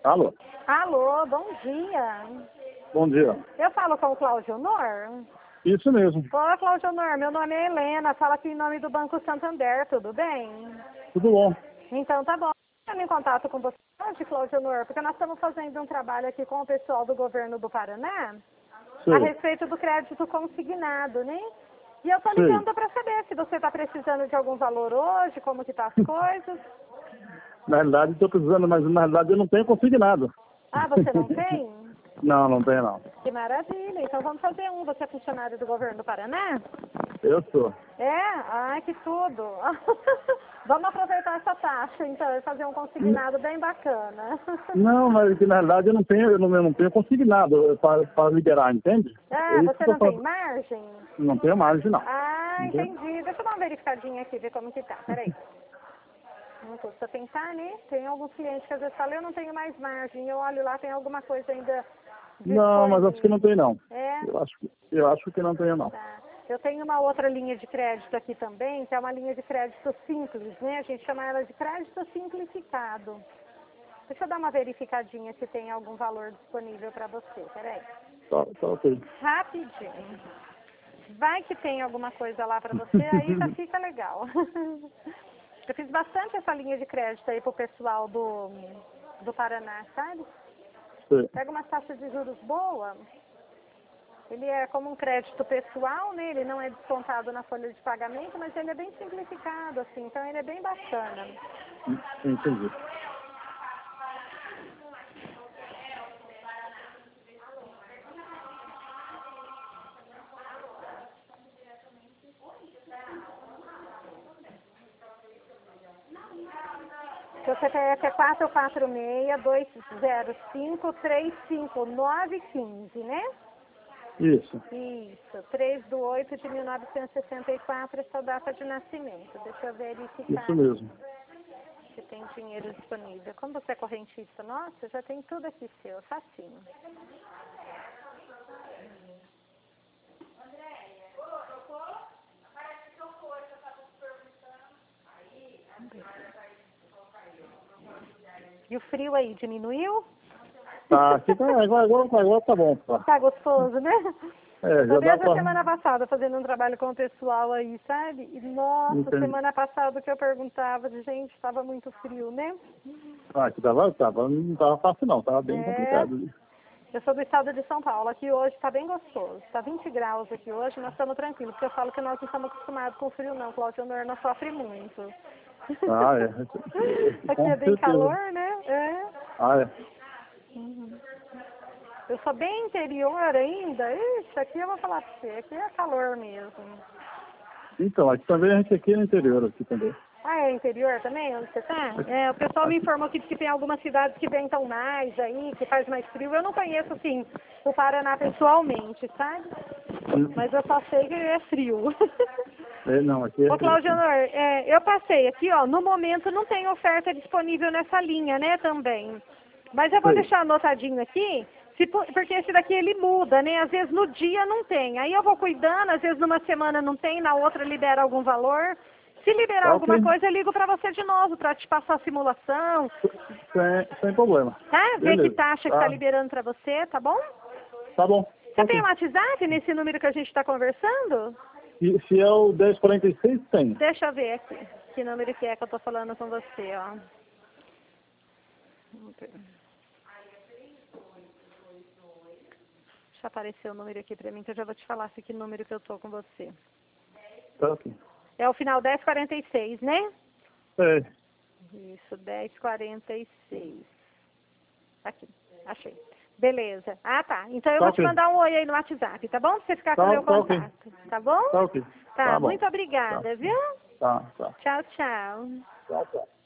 Alô? Alô, bom dia. Bom dia. Eu falo com o Cláudio Honor? Isso mesmo. Olá, Cláudio Honor, meu nome é Helena, falo aqui em nome do Banco Santander, tudo bem? Tudo bom. Então tá bom. Eu em contato com você hoje, Cláudio Honor, porque nós estamos fazendo um trabalho aqui com o pessoal do governo do Paraná Sim. a respeito do crédito consignado, né? E eu tô Sim. ligando para saber se você está precisando de algum valor hoje, como que tá as coisas. Na realidade, estou precisando, mas na realidade eu não tenho consignado. Ah, você não tem? Não tenho não. Que maravilha. Então vamos fazer um. Você é funcionário do governo do Paraná? Eu sou. É? Ai, que tudo. Vamos aproveitar essa taxa, então, e fazer um consignado bem bacana. Não, mas na realidade eu não tenho consignado para liberar, entende? Ah, É isso você que eu não tem falo. margem? Não tenho margem, não. Ah, Entende? entendi. Deixa eu dar uma verificadinha aqui, ver como que tá. Peraí. Não custa pensar, né? Tem alguns clientes que às vezes falam, eu não tenho mais margem. Eu olho lá, tem alguma coisa ainda Não, mas acho que não tem não. É? Eu acho que não tenho não. Tá. Eu tenho uma outra linha de crédito aqui também, que é uma linha de crédito simples, né? A gente chama ela de crédito simplificado. Deixa eu dar uma verificadinha se tem algum valor disponível para você. Peraí. Tá ok. Rapidinho. Vai que tem alguma coisa lá para você, aí já fica legal. Eu fiz bastante essa linha de crédito aí pro pessoal do Paraná, sabe? Sim. Pega uma taxa de juros boa. Ele é como um crédito pessoal, né? Ele não é descontado na folha de pagamento, mas ele é bem simplificado, assim, então ele é bem bacana. Entendi. Seu CPF é 446-205-35915, né? Isso. Isso, 3/8/1964, essa data de nascimento. Deixa eu verificar Isso mesmo. se tem dinheiro disponível. Como você é correntista, nossa, já tem tudo aqui seu, facinho. E o frio aí, diminuiu? Tá, aqui tá, agora tá bom. Tá. Tá gostoso, né? É, já Eu dá desde a pra... semana passada fazendo um trabalho com o pessoal aí, sabe? E nossa, Entendi. semana passada que eu perguntava, gente, estava muito frio, né? Ah, aqui não tava fácil não, tava bem É, complicado. eu sou do estado de São Paulo, aqui hoje está bem gostoso. Está 20 graus aqui hoje, nós estamos tranquilos, porque eu falo que nós não estamos acostumados com frio não, Cláudio Honor não sofre muito. Ah, é. Aqui Com é bem certeza. calor, né? É. Ah, é. Uhum. Eu sou bem interior ainda. Ixi, aqui eu vou falar pra você, aqui é calor mesmo. Então, aqui também a gente aqui é no interior, aqui também. Ah, é interior também, onde você tá? É, o pessoal me informou que tem algumas cidades que ventam mais aí, que faz mais frio. Eu não conheço, assim, o Paraná pessoalmente, sabe? Mas eu só sei que é frio. É, não, aqui é Ô, Cláudio Honor, eu passei aqui, ó, no momento não tem oferta disponível nessa linha, né, também. Mas eu vou Sei. deixar anotadinho aqui, porque esse daqui ele muda, né, às vezes no dia não tem. Aí eu vou cuidando, às vezes numa semana não tem, na outra libera algum valor. Se liberar Tá alguma ok. coisa, eu ligo pra você de novo, pra te passar a simulação, Sem problema. tá? Ver que Beleza. taxa que tá liberando pra você, tá bom? Tá bom. Você Ok. tem um WhatsApp nesse número que a gente tá conversando? E se é o 1046, tem. Deixa eu ver aqui, que número que é que eu tô falando com você, ó. Deixa aparecer o número aqui pra mim, que eu já vou te falar se que número que eu tô com você. Tá ok. É o final 1046, né? É. Isso, 1046. Aqui, achei. Beleza. Ah, tá. Então eu Tá vou te ok. mandar um oi aí no WhatsApp, tá bom? Pra você ficar com o meu Tá ok. contato. Tá bom? Tá ok. Tá, Tá bom. muito obrigada, Tá. viu? Tá. Tchau, tchau. Tchau, tchau.